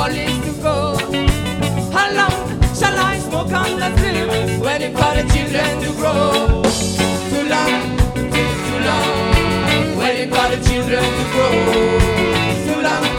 all is to go. How long shall I smoke on the flame when it got the children